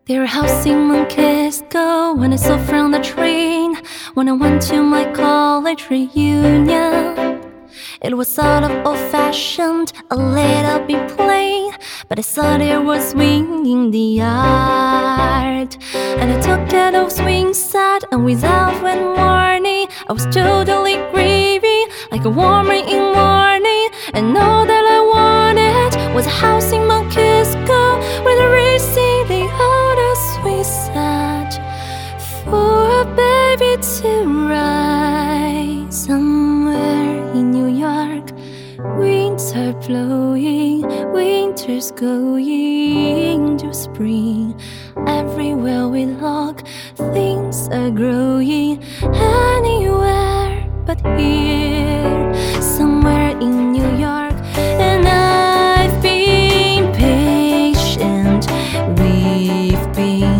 There are housing monkeys go when I saw from the train. When I went to my college reunion, it was sort of old-fashioned, a little bit plain, but I saw there was swing in the art. And I took it off swing set, and without warning, I was totally gravy, like a warmer in morning. And all that I wanted was a housing monkeys go with a racing the other sweet set for a baby to ride somewhere in New York. Winds are blowing, winter's going to spring. Everywhere we look, things are growing anywhere but here, somewhere in New York. And I've been patient, we've been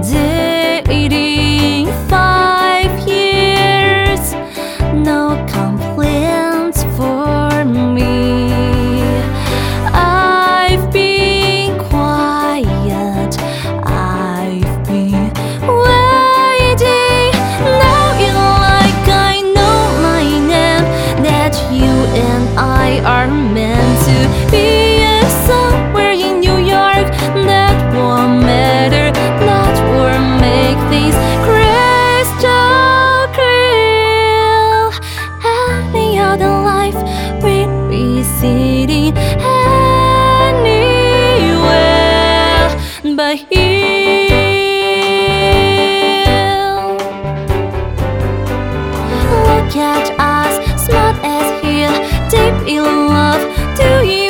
dating 5 years, no complaints for me. I've been quiet, I've been waiting. Now it's like I know my name, that you and I are meant to be. Somewhere in New York, that won't matter, that will make things crystal clear. Any other life we'd be sitting anywhere but here. Look at us, smart as hell, deep in love. Do you